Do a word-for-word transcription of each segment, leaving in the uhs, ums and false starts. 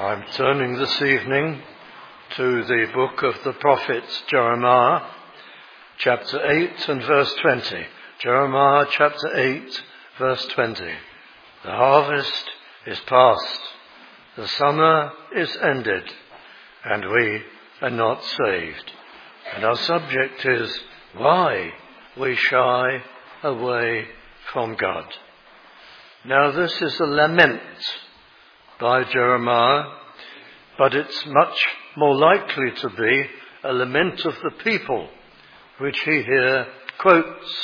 I'm turning this evening to the book of the prophet Jeremiah, chapter eight and verse twenty. Jeremiah chapter eight, verse twenty. The harvest is past, the summer is ended, and we are not saved. And our subject is why we shy away from God. Now this is a lament by Jeremiah, but it's much more likely to be a lament of the people, which he here quotes.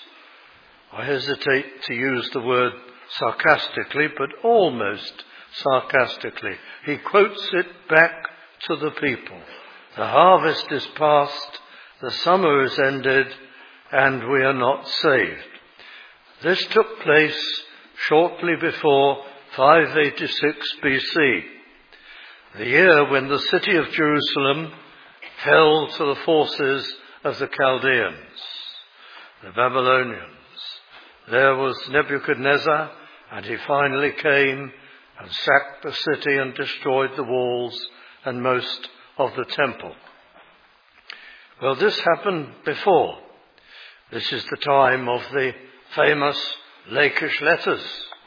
I hesitate to use the word sarcastically, but almost sarcastically. He quotes it back to the people. The harvest is past, the summer is ended, and we are not saved. This took place shortly before five eighty-six B C, the year when the city of Jerusalem fell to the forces of the Chaldeans, the Babylonians. There was Nebuchadnezzar, and he finally came and sacked the city and destroyed the walls and most of the temple. Well, this happened before. This is the time of the famous Lachish letters.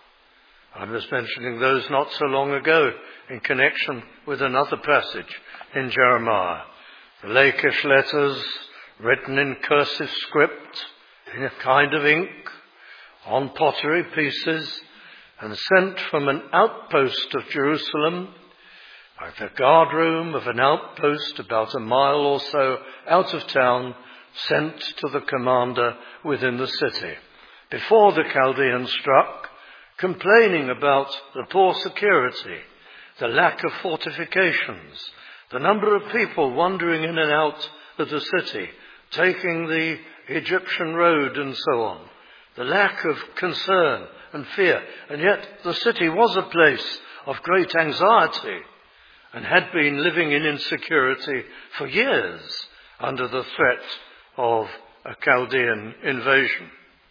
I was mentioning those not so long ago in connection with another passage in Jeremiah. The Lachish letters, written in cursive script, in a kind of ink, on pottery pieces, and sent from an outpost of Jerusalem, like the guardroom of an outpost about a mile or so out of town, sent to the commander within the city. Before the Chaldeans struck, complaining about the poor security, the lack of fortifications, the number of people wandering in and out of the city, taking the Egyptian road and so on, the lack of concern and fear. And yet the city was a place of great anxiety and had been living in insecurity for years under the threat of a Chaldean invasion.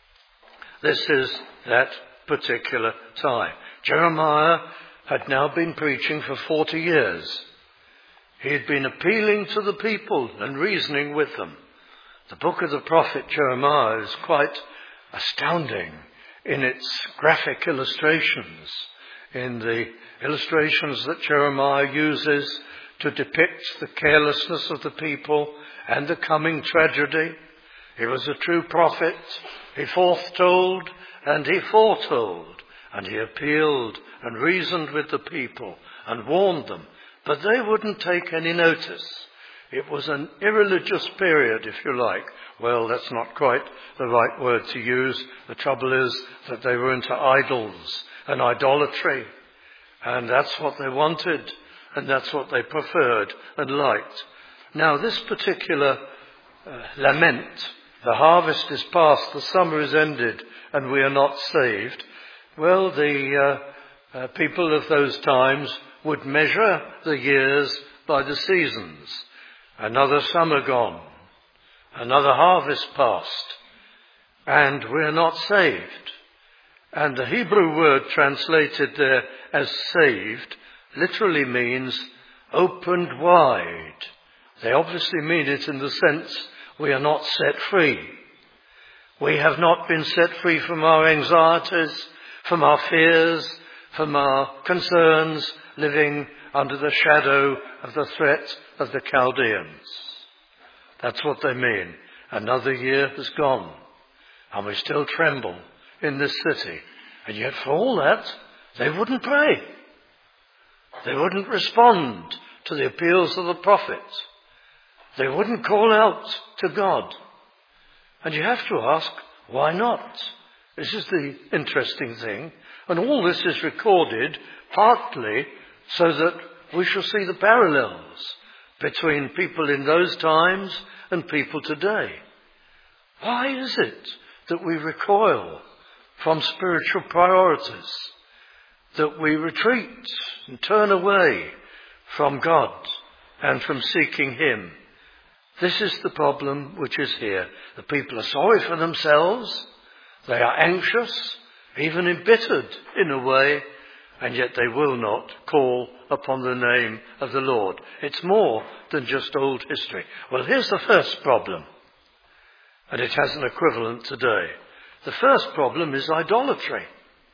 This is that particular time. Jeremiah had now been preaching for forty years. He had been appealing to the people and reasoning with them. The book of the prophet Jeremiah is quite astounding in its graphic illustrations, in the illustrations that Jeremiah uses to depict the carelessness of the people and the coming tragedy. He was a true prophet. He foretold and he foretold, and he appealed and reasoned with the people and warned them, but they wouldn't take any notice. It was an irreligious period, if you like. Well, that's not quite the right word to use. The trouble is that they were into idols and idolatry, and that's what they wanted, and that's what they preferred and liked. Now, this particular uh, lament, the harvest is past, the summer is ended, and we are not saved. Well, the uh, uh, people of those times would measure the years by the seasons. Another summer gone, another harvest past, and we are not saved. And the Hebrew word translated there as saved literally means opened wide. They obviously mean it in the sense we are not set free. We have not been set free from our anxieties, from our fears, from our concerns, living under the shadow of the threat of the Chaldeans. That's what they mean. Another year has gone, and we still tremble in this city. And yet for all that, they wouldn't pray. They wouldn't respond to the appeals of the prophets. They wouldn't call out to God. And you have to ask, why not? This is the interesting thing. And all this is recorded partly so that we shall see the parallels between people in those times and people today. Why is it that we recoil from spiritual priorities, that we retreat and turn away from God and from seeking Him? This is the problem which is here. The people are sorry for themselves. They are anxious, even embittered in a way, and yet they will not call upon the name of the Lord. It's more than just old history. Well, here's the first problem, and it has an equivalent today. The first problem is idolatry.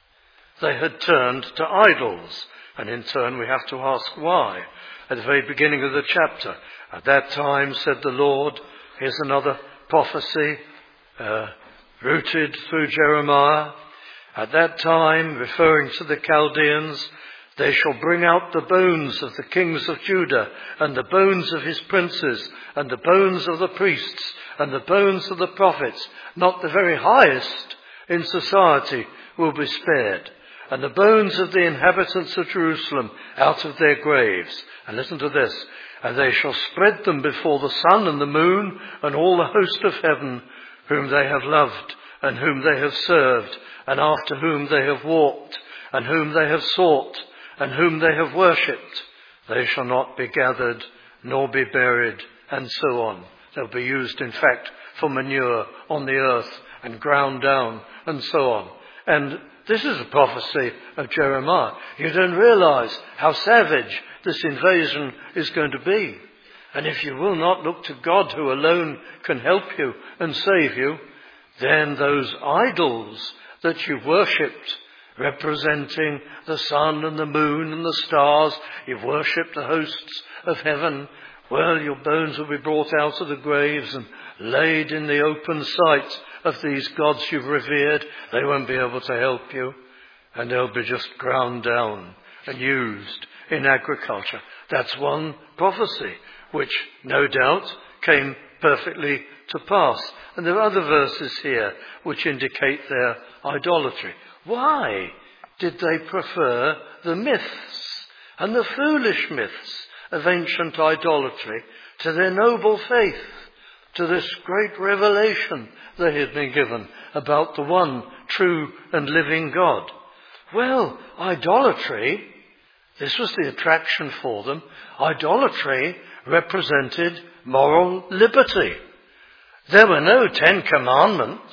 They had turned to idols, and in turn we have to ask why. At the very beginning of the chapter, at that time, said the Lord, here's another prophecy uh, rooted through Jeremiah. At that time, referring to the Chaldeans, they shall bring out the bones of the kings of Judah, and the bones of his princes, and the bones of the priests, and the bones of the prophets. Not the very highest in society will be spared. And the bones of the inhabitants of Jerusalem out of their graves. And listen to this. And they shall spread them before the sun and the moon and all the host of heaven, whom they have loved and whom they have served, and after whom they have walked, and whom they have sought, and whom they have worshipped. They shall not be gathered, nor be buried, and so on. They'll be used, in fact, for manure on the earth, and ground down, and so on. And this is a prophecy of Jeremiah. You don't realize how savage this invasion is going to be. And if you will not look to God, who alone can help you and save you, then those idols that you worshipped, representing the sun and the moon and the stars, you've worshipped the hosts of heaven, well, your bones will be brought out of the graves and laid in the open sight of these gods you've revered. They won't be able to help you, and they'll be just ground down and used in agriculture. That's one prophecy, which no doubt came perfectly to pass. And there are other verses here which indicate their idolatry. Why did they prefer the myths and the foolish myths of ancient idolatry to their noble faith, to this great revelation they had been given about the one true and living God? Well, idolatry, this was the attraction for them. Idolatry represented moral liberty. There were no Ten Commandments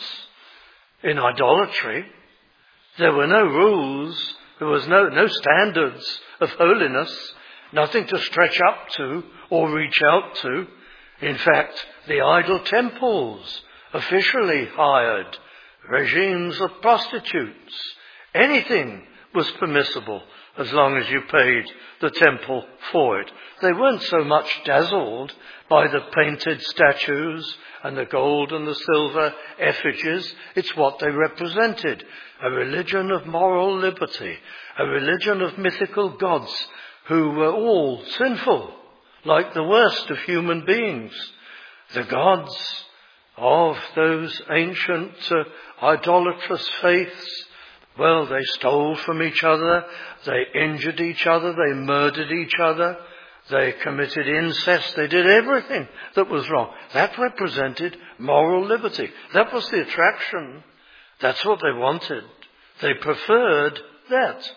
in idolatry. There were no rules. There was no, no standards of holiness, nothing to stretch up to or reach out to. In fact, the idol temples officially hired regimes of prostitutes. Anything was permissible as long as you paid the temple for it. They weren't so much dazzled by the painted statues and the gold and the silver effigies. It's what they represented. A religion of moral liberty. A religion of mythical gods who were all sinful, like the worst of human beings. The gods of those ancient uh, idolatrous faiths, well, they stole from each other, they injured each other, they murdered each other, they committed incest, they did everything that was wrong. That represented moral liberty. That was the attraction. That's what they wanted. They preferred that.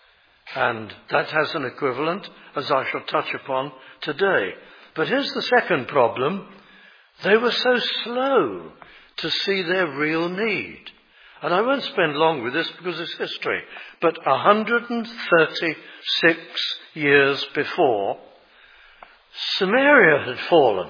And that has an equivalent, as I shall touch upon today. But here's the second problem. They were so slow to see their real need. And I won't spend long with this because it's history. But one hundred thirty-six years before, Samaria had fallen.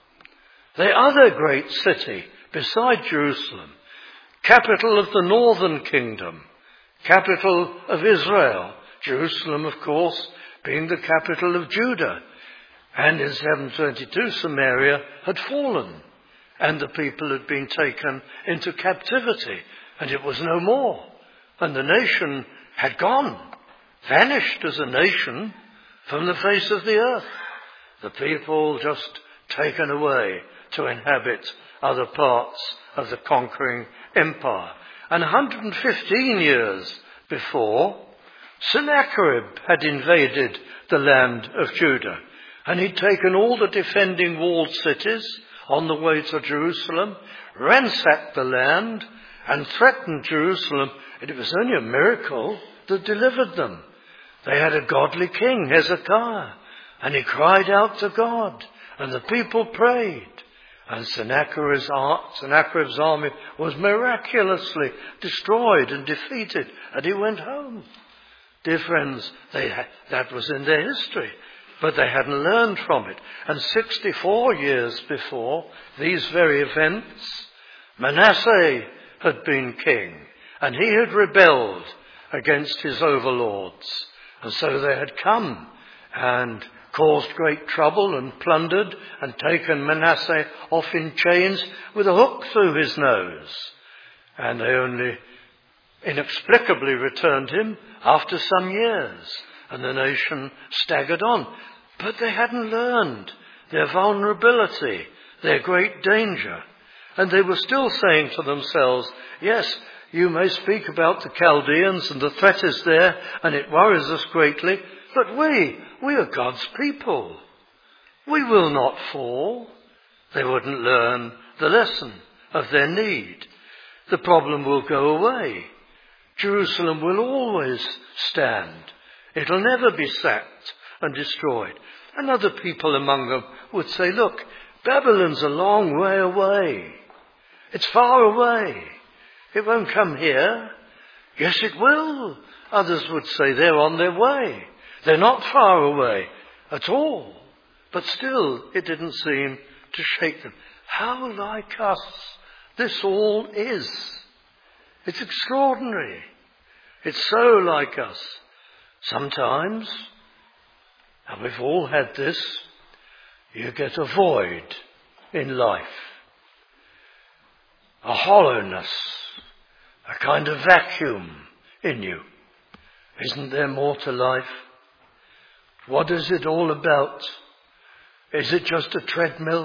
The other great city beside Jerusalem, capital of the northern kingdom, capital of Israel. Jerusalem, of course, being the capital of Judah. And in seven twenty-two, Samaria had fallen, and the people had been taken into captivity, and it was no more. And the nation had gone, vanished as a nation from the face of the earth. The people just taken away to inhabit other parts of the conquering empire. And one hundred fifteen years before, Sennacherib had invaded the land of Judah, and he'd taken all the defending walled cities on the way to Jerusalem, ransacked the land, and threatened Jerusalem. And it was only a miracle that delivered them. They had a godly king, Hezekiah, and he cried out to God, and the people prayed. And Sennacherib's, Sennacherib's army was miraculously destroyed and defeated, and he went home. Dear friends, they ha- that was in their history, but they hadn't learned from it. And sixty-four years before these very events, Manasseh had been king, and he had rebelled against his overlords. And so they had come and caused great trouble and plundered and taken Manasseh off in chains with a hook through his nose. And they only inexplicably returned him after some years, and the nation staggered on. But they hadn't learned their vulnerability, their great danger. And they were still saying to themselves, yes, you may speak about the Chaldeans and the threat is there and it worries us greatly, but we, we are God's people. We will not fall. They wouldn't learn the lesson of their need. The problem will go away. Jerusalem will always stand. It'll never be sacked and destroyed. And other people among them would say, look, Babylon's a long way away. It's far away. It won't come here. Yes, it will. Others would say they're on their way. They're not far away at all. But still, it didn't seem to shake them. How like us this all is. It's extraordinary. It's so like us. Sometimes, and we've all had this, you get a void in life. A hollowness, a kind of vacuum in you. Isn't there more to life? What is it all about? Is it just a treadmill?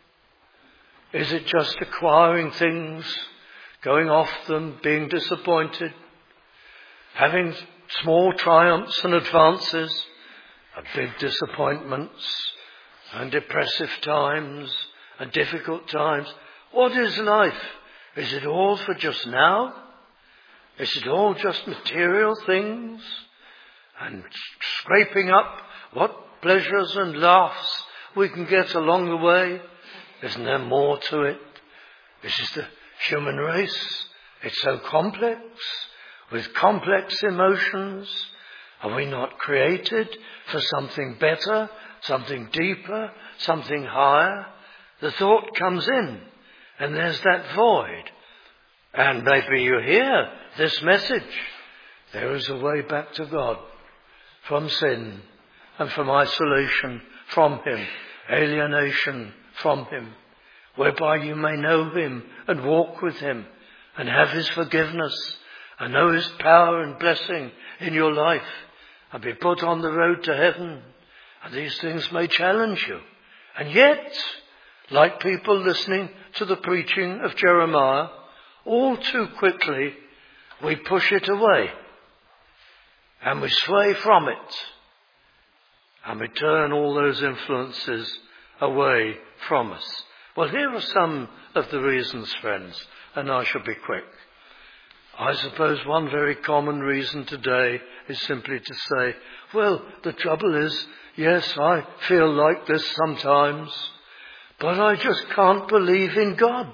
Is it just acquiring things, going off them, being disappointed, having small triumphs and advances, and big disappointments, and depressive times, and difficult times? What is life? Is it all for just now? Is it all just material things? And scraping up what pleasures and laughs we can get along the way? Isn't there more to it? This is the human race. It's so complex, with complex emotions. Are we not created for something better, something deeper, something higher? The thought comes in, and there's that void. And maybe you hear this message. There is a way back to God, from sin and from isolation from Him, alienation from Him, whereby you may know Him and walk with Him and have His forgiveness and know His power and blessing in your life and be put on the road to heaven. And these things may challenge you. And yet, like people listening to the preaching of Jeremiah, all too quickly we push it away and we sway from it and we turn all those influences away from us. Well, here are some of the reasons, friends, and I shall be quick. I suppose one very common reason today is simply to say, well, the trouble is, yes, I feel like this sometimes, but I just can't believe in God.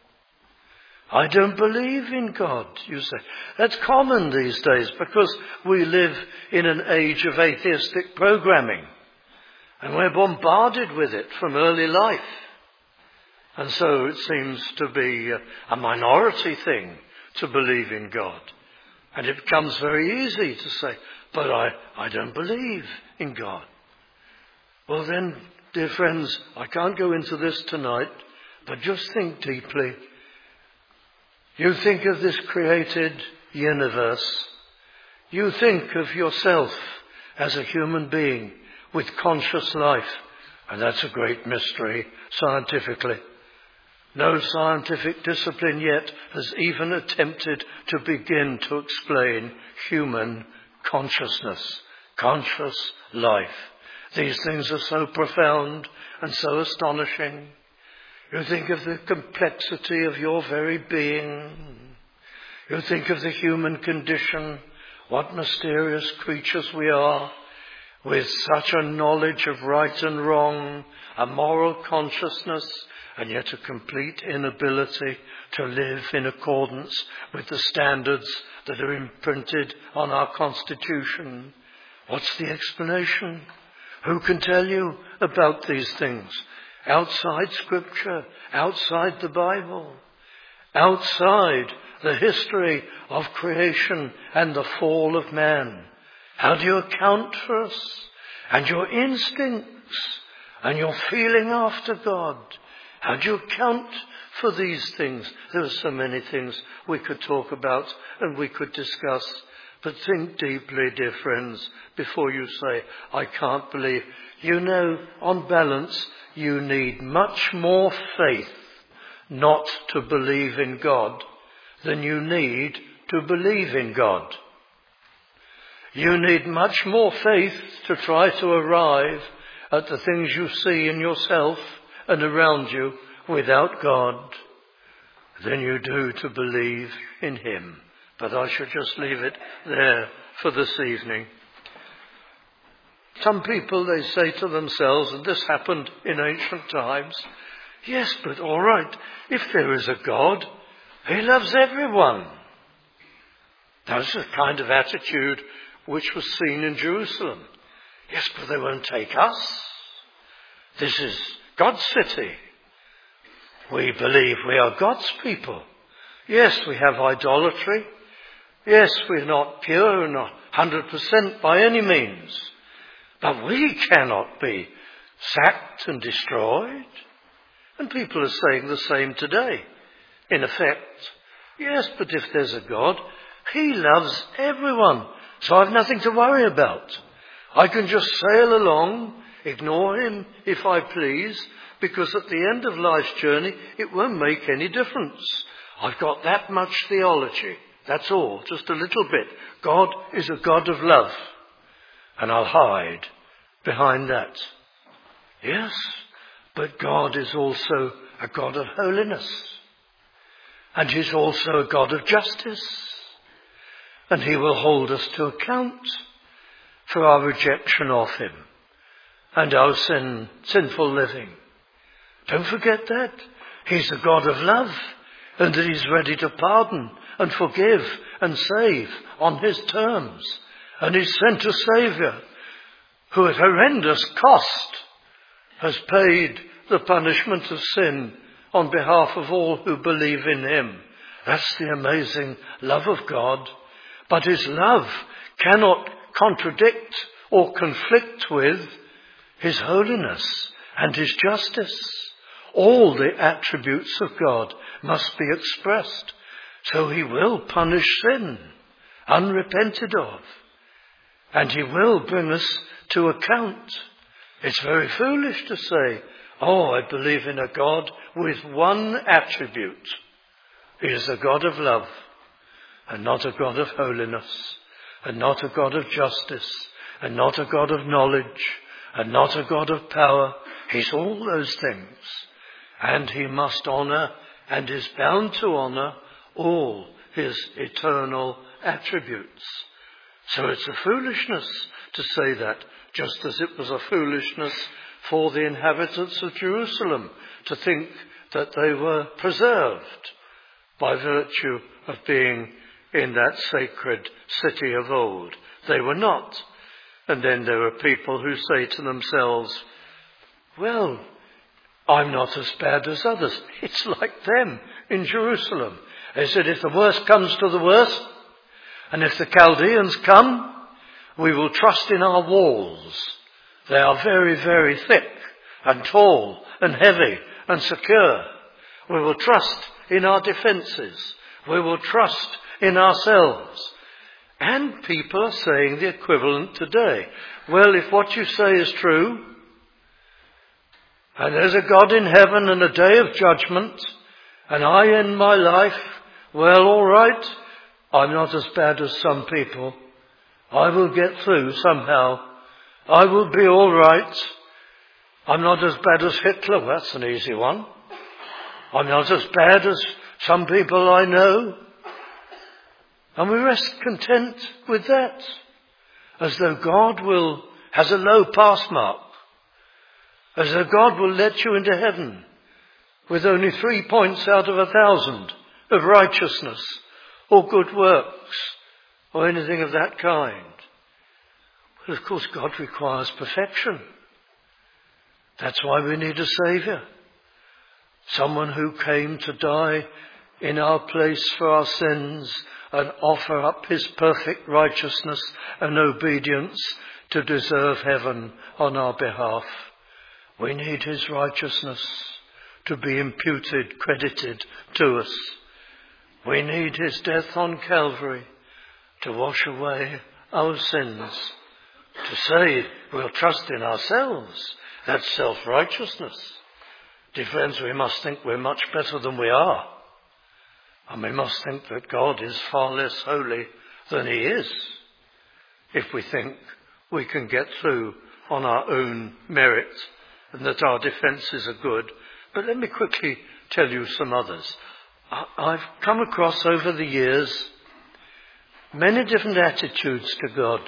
I don't believe in God, you say. That's common these days because we live in an age of atheistic programming and we're bombarded with it from early life. And so it seems to be a minority thing to believe in God. And it becomes very easy to say, but I, I don't believe in God. Well then, dear friends, I can't go into this tonight, but just think deeply. You think of this created universe. You think of yourself as a human being with conscious life. And that's a great mystery scientifically. No scientific discipline yet has even attempted to begin to explain human consciousness, conscious life. These things are so profound and so astonishing. You think of the complexity of your very being. You think of the human condition, what mysterious creatures we are, with such a knowledge of right and wrong, a moral consciousness, and yet a complete inability to live in accordance with the standards that are imprinted on our Constitution. What's the explanation? Who can tell you about these things? Outside Scripture, outside the Bible, outside the history of creation and the fall of man. How do you account for us? And your instincts and your feeling after God. How do you account for these things? There are so many things we could talk about and we could discuss. But think deeply, dear friends, before you say, I can't believe. You know, on balance, you need much more faith not to believe in God than you need to believe in God. You need much more faith to try to arrive at the things you see in yourself and around you without God than you do to believe in Him. But I should just leave it there for this evening. Some people, they say to themselves, and this happened in ancient times, yes, but all right, if there is a God, He loves everyone. That's the kind of attitude which was seen in Jerusalem. Yes, but they won't take us. This is God's city. We believe we are God's people. Yes, we have idolatry. Yes, we're not pure and not one hundred percent by any means. But we cannot be sacked and destroyed. And people are saying the same today. In effect, yes, but if there's a God, He loves everyone. So I've nothing to worry about. I can just sail along, ignore Him if I please, because at the end of life's journey, it won't make any difference. I've got that much theology. That's all, just a little bit. God is a God of love. And I'll hide behind that. Yes, but God is also a God of holiness. And He's also a God of justice. And He will hold us to account for our rejection of Him and our sin, sinful living. Don't forget that. He's a God of love and that He's ready to pardon and forgive and save on His terms. And He's sent a Saviour who at horrendous cost has paid the punishment of sin on behalf of all who believe in Him. That's the amazing love of God. But His love cannot contradict or conflict with His holiness and His justice. All the attributes of God must be expressed. So He will punish sin, unrepented of. And He will bring us to account. It's very foolish to say, oh, I believe in a God with one attribute. He is a God of love, and not a God of holiness, and not a God of justice, and not a God of knowledge, and not a God of power. He's all those things. And He must honour, and is bound to honour, all His eternal attributes. So it's a foolishness to say that, just as it was a foolishness for the inhabitants of Jerusalem to think that they were preserved by virtue of being in that sacred city of old. They were not. And then there are people who say to themselves, well, I'm not as bad as others. It's like them in Jerusalem. They said, if the worst comes to the worst, and if the Chaldeans come, we will trust in our walls. They are very, very thick and tall and heavy and secure. We will trust in our defences. We will trust in ourselves. And people are saying the equivalent today. Well, if what you say is true, and there's a God in heaven and a day of judgment, and I end my life, well, all right, I'm not as bad as some people. I will get through somehow. I will be all right. I'm not as bad as Hitler. Well, that's an easy one. I'm not as bad as some people I know. And we rest content with that, as though God will has a low pass mark, as though God will let you into heaven with only three points out of a thousand of righteousness or good works or anything of that kind. Well, of course, God requires perfection. That's why we need a Saviour. Someone who came to die in our place for our sins and offer up his perfect righteousness and obedience to deserve heaven on our behalf. We need his righteousness to be imputed, credited to us. We need his death on Calvary to wash away our sins. To say we'll trust in ourselves, that's self-righteousness. Dear friends, we must think we're much better than we are. And we must think that God is far less holy than he is, if we think we can get through on our own merit and that our defences are good. But let me quickly tell you some others. I've come across over the years many different attitudes to God.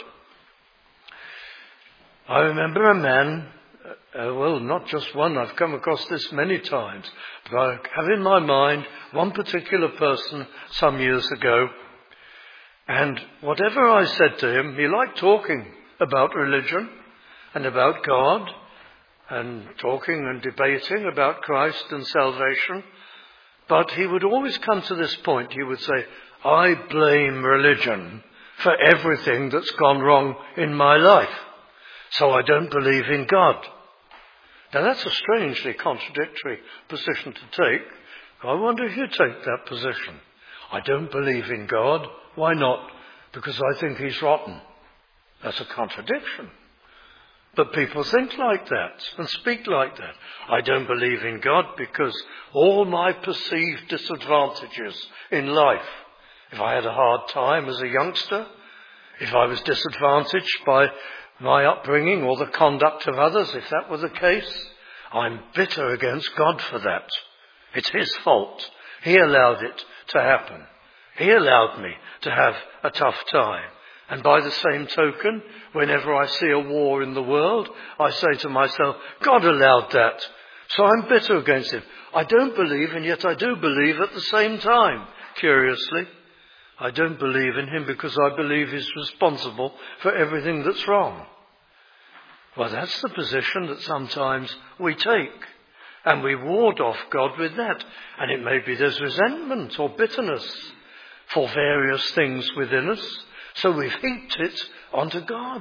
I remember a man, uh, well, not just one, I've come across this many times, but I have in my mind one particular person some years ago, and whatever I said to him, he liked talking about religion and about God, and talking and debating about Christ and salvation, but he would always come to this point. He would say, I blame religion for everything that's gone wrong in my life, so I don't believe in God. Now that's a strangely contradictory position to take. I wonder if you take that position. I don't believe in God. Why not? Because I think he's rotten. That's a contradiction. But people think like that and speak like that. I don't believe in God because all my perceived disadvantages in life, if I had a hard time as a youngster, if I was disadvantaged by my upbringing or the conduct of others, if that were the case, I'm bitter against God for that. It's his fault. He allowed it to happen. He allowed me to have a tough time. And by the same token, whenever I see a war in the world, I say to myself, God allowed that, so I'm bitter against him. I don't believe, and yet I do believe at the same time, curiously. I don't believe in him because I believe he's responsible for everything that's wrong. Well, that's the position that sometimes we take, and we ward off God with that. And it may be there's resentment or bitterness for various things within us, so we've heaped it onto God.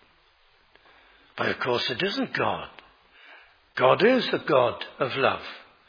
But of course it isn't God. God is a God of love.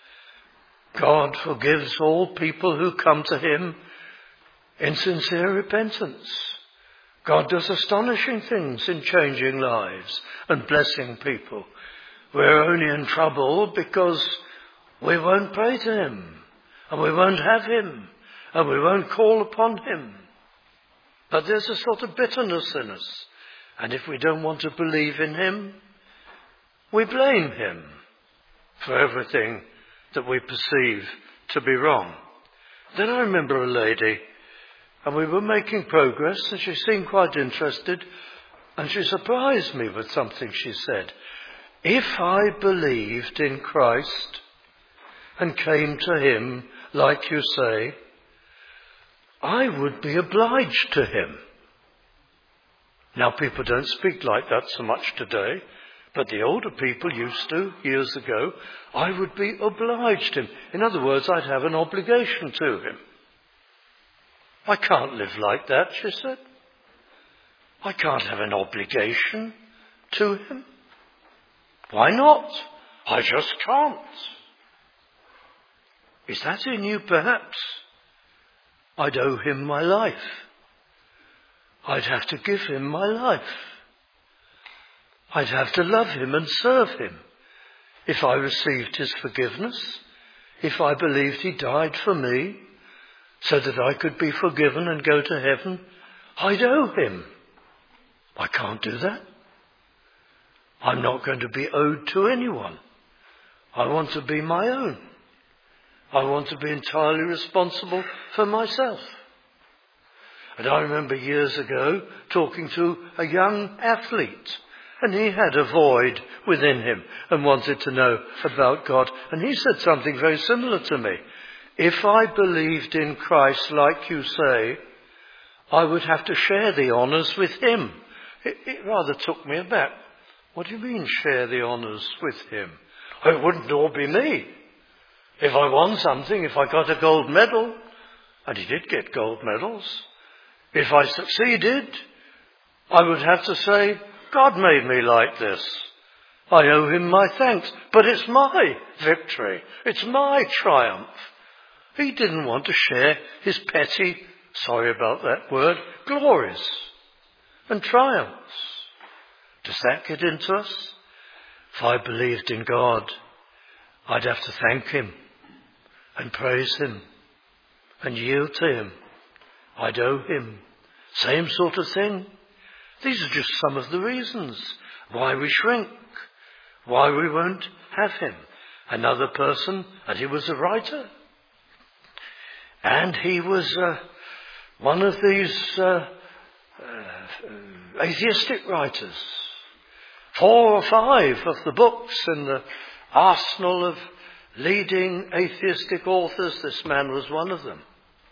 God forgives all people who come to him in sincere repentance. God does astonishing things in changing lives and blessing people. We're only in trouble because we won't pray to him, and we won't have him, and we won't call upon him. But there's a sort of bitterness in us. And if we don't want to believe in him, we blame him for everything that we perceive to be wrong. Then I remember a lady, and we were making progress, and she seemed quite interested, and she surprised me with something she said. If I believed in Christ and came to him, like you say, I would be obliged to him. Now, people don't speak like that so much today, but the older people used to years ago. I would be obliged to him. In other words, I'd have an obligation to him. I can't live like that, she said. I can't have an obligation to him. Why not? I just can't. Is that in you, perhaps? I'd owe him my life. I'd have to give him my life. I'd have to love him and serve him. If I received his forgiveness, if I believed he died for me so that I could be forgiven and go to heaven, I'd owe him. I can't do that. I'm not going to be owed to anyone. I want to be my own. I want to be entirely responsible for myself. And I remember years ago talking to a young athlete, and he had a void within him and wanted to know about God. And he said something very similar to me. If I believed in Christ like you say, I would have to share the honours with him. It, it rather took me aback. What do you mean, share the honours with him? It wouldn't all be me. If I won something, if I got a gold medal, and he did get gold medals, if I succeeded, I would have to say, God made me like this. I owe him my thanks, but it's my victory. It's my triumph. He didn't want to share his petty, sorry about that word, glories and triumphs. Does that get into us? If I believed in God, I'd have to thank him and praise him and yield to him. I'd owe him. Same sort of thing. These are just some of the reasons why we shrink, why we won't have him. Another person, and he was a writer. And he was uh, one of these uh, uh, atheistic writers. Four or five of the books in the arsenal of leading atheistic authors, this man was one of them.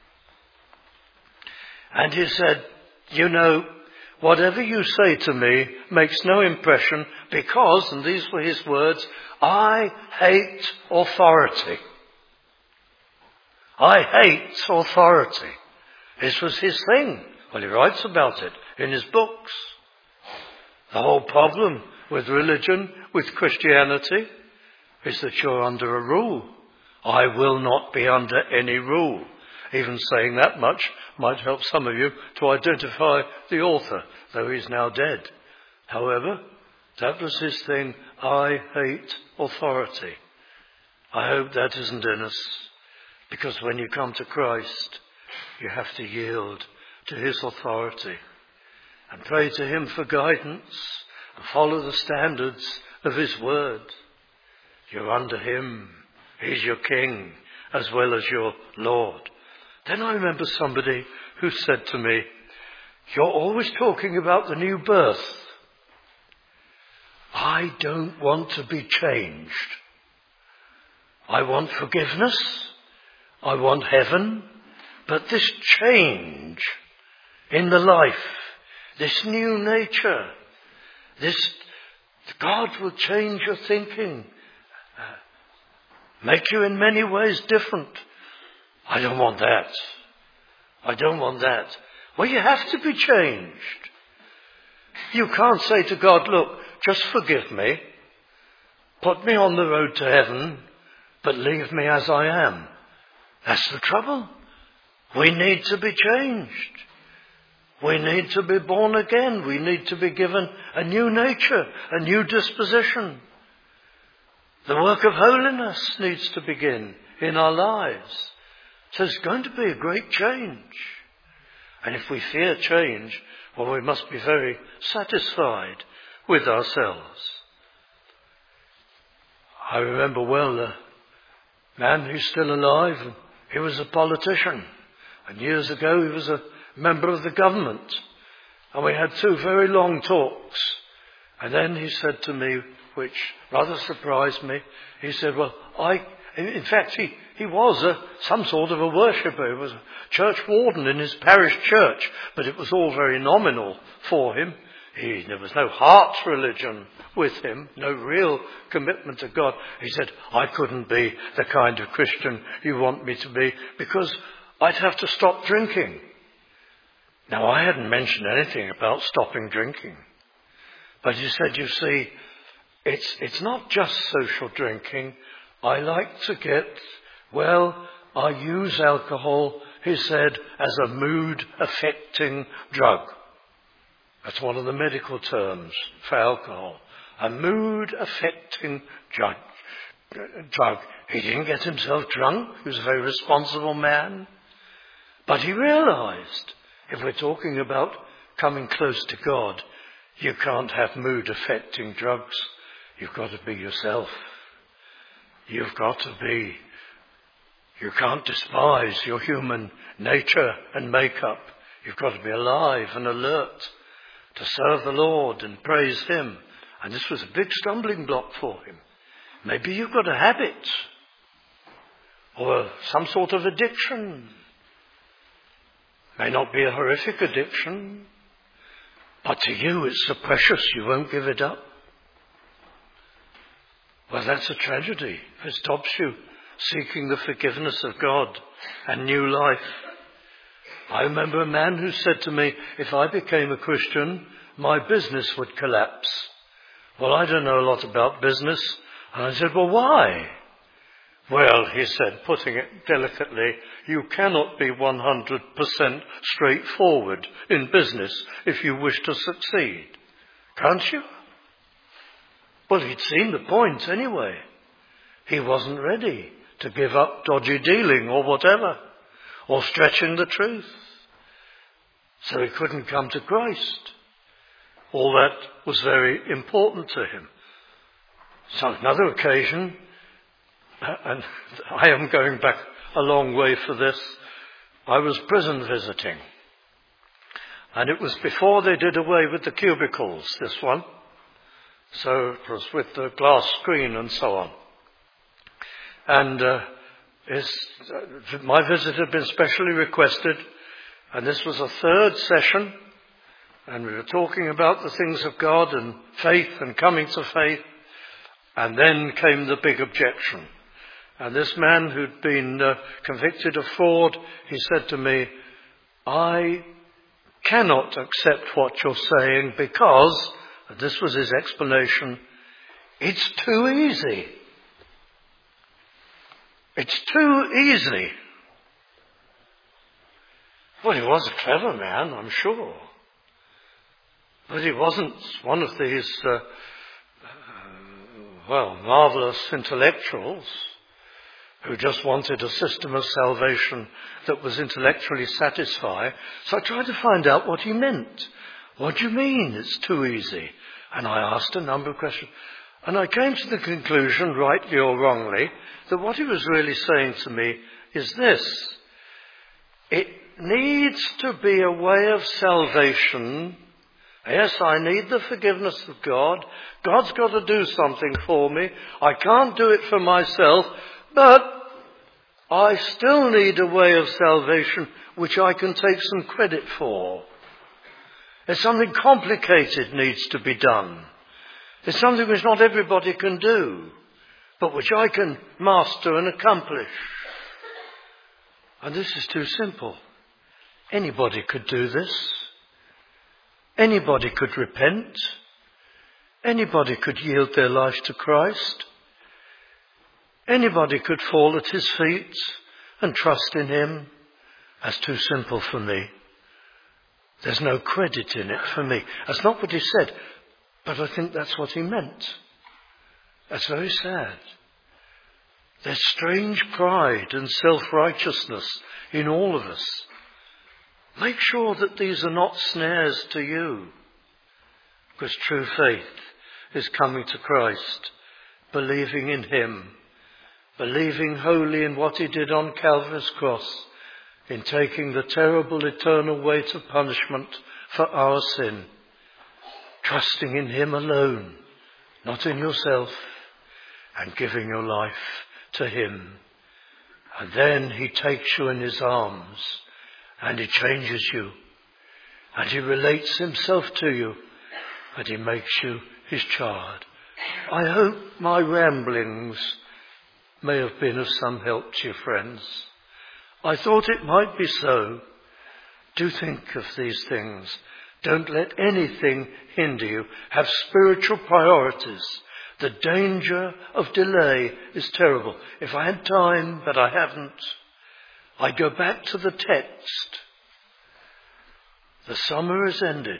And he said, you know, whatever you say to me makes no impression because, and these were his words, I hate authority. I hate authority. This was his thing. Well, he writes about it in his books. The whole problem with religion, with Christianity, is that you're under a rule. I will not be under any rule. Even saying that much might help some of you to identify the author, though he's now dead. However, that was his thing. I hate authority. I hope that isn't in us, because when you come to Christ, you have to yield to his authority and pray to him for guidance and follow the standards of his word. You're under him. He's your king as well as your Lord. Then I remember somebody who said to me, you're always talking about the new birth. I don't want to be changed. I want forgiveness. I want heaven. But this change in the life, this new nature, this, God will change your thinking, uh, make you in many ways different. I don't want that. I don't want that. Well, you have to be changed. You can't say to God, look, just forgive me, put me on the road to heaven, but leave me as I am. That's the trouble. We need to be changed. We need to be born again. We need to be given a new nature, a new disposition. The work of holiness needs to begin in our lives. So there's going to be a great change. And if we fear change, well, we must be very satisfied with ourselves. I remember well a man who's still alive. And he was a politician. And years ago he was a member of the government. And we had two very long talks. And then he said to me, which rather surprised me, he said, well, I, in fact, he, he was a, some sort of a worshipper. He was a church warden in his parish church, but it was all very nominal for him. He, there was no heart religion with him, no real commitment to God. He said, I couldn't be the kind of Christian you want me to be because I'd have to stop drinking. Now, I hadn't mentioned anything about stopping drinking. But he said, you see, it's, it's not just social drinking. I like to get, well, I use alcohol, he said, as a mood-affecting drug. That's one of the medical terms for alcohol. A mood-affecting drug. drug. He didn't get himself drunk. He was a very responsible man. But he realized, if we're talking about coming close to God, you can't have mood-affecting drugs. You've got to be yourself. You've got to be. You can't despise your human nature and makeup. You've got to be alive and alert to serve the Lord and praise him. And this was a big stumbling block for him. Maybe you've got a habit or some sort of addiction. May not be a horrific addiction, but to you it's so precious you won't give it up. Well, that's a tragedy. It stops you seeking the forgiveness of God and new life. I remember a man who said to me, if I became a Christian, my business would collapse. Well, I don't know a lot about business. And I said, well, why? Well, he said, putting it delicately, you cannot be one hundred percent straightforward in business if you wish to succeed. Can't you? Well, he'd seen the point anyway. He wasn't ready to give up dodgy dealing or whatever, or stretching the truth. So he couldn't come to Christ. All that was very important to him. So another occasion, and I am going back a long way for this, I was prison visiting. And it was before they did away with the cubicles, this one. So it was with the glass screen and so on. And uh, his, uh, my visit had been specially requested, and this was a third session, and we were talking about the things of God and faith and coming to faith, and then came the big objection. And this man who'd been uh, convicted of fraud, he said to me, I cannot accept what you're saying because, and this was his explanation, it's too easy. It's too easy. Well, he was a clever man, I'm sure. But he wasn't one of these, uh, uh, well, marvellous intellectuals who just wanted a system of salvation that was intellectually satisfying. So I tried to find out what he meant. What do you mean it's too easy? And I asked a number of questions. And I came to the conclusion, rightly or wrongly, that what he was really saying to me is this. It needs to be a way of salvation. Yes, I need the forgiveness of God. God's got to do something for me. I can't do it for myself, but I still need a way of salvation which I can take some credit for. There's something complicated needs to be done. It's something which not everybody can do, but which I can master and accomplish. And this is too simple. Anybody could do this. Anybody could repent. Anybody could yield their life to Christ. Anybody could fall at his feet and trust in him. That's too simple for me. There's no credit in it for me. That's not what he said, but I think that's what he meant. That's very sad. There's strange pride and self-righteousness in all of us. Make sure that these are not snares to you, because true faith is coming to Christ, believing in him, believing wholly in what he did on Calvary's cross, in taking the terrible eternal weight of punishment for our sin, trusting in him alone, not in yourself, and giving your life to him. And then he takes you in his arms, and he changes you, and he relates himself to you, and he makes you his child. I hope my ramblings may have been of some help to you, friends. I thought it might be so. Do think of these things. Don't let anything hinder you. Have spiritual priorities. The danger of delay is terrible. If I had time, but I haven't, I'd go back to the text. The summer is ended.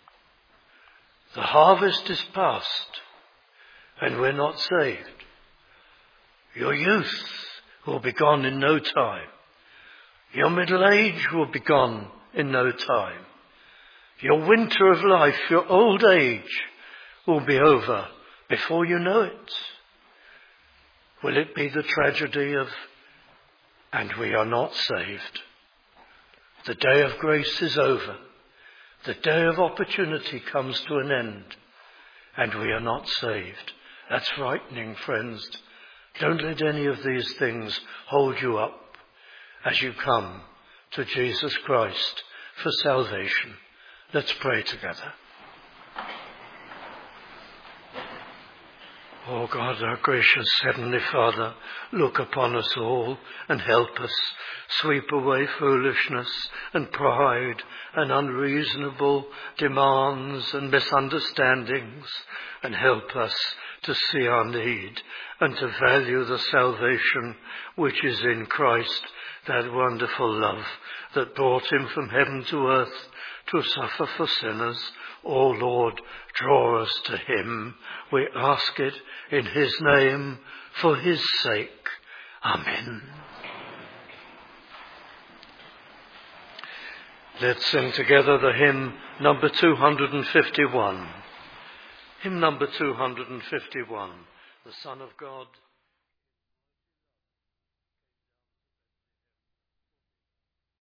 The harvest is past, and we're not saved. Your youth will be gone in no time. Your middle age will be gone in no time. Your winter of life, your old age, will be over before you know it. Will it be the tragedy of, and we are not saved? The day of grace is over. The day of opportunity comes to an end, and we are not saved. That's frightening, friends. Don't let any of these things hold you up as you come to Jesus Christ for salvation. Let's pray together. O God, our gracious Heavenly Father, look upon us all and help us. Sweep away foolishness and pride and unreasonable demands and misunderstandings, and help us to see our need and to value the salvation which is in Christ, that wonderful love that brought him from heaven to earth to suffer for sinners. O Lord, draw us to him. We ask it in his name, for his sake. Amen. Let's sing together the hymn number two hundred fifty-one. Hymn number two hundred fifty-one, the Son of God.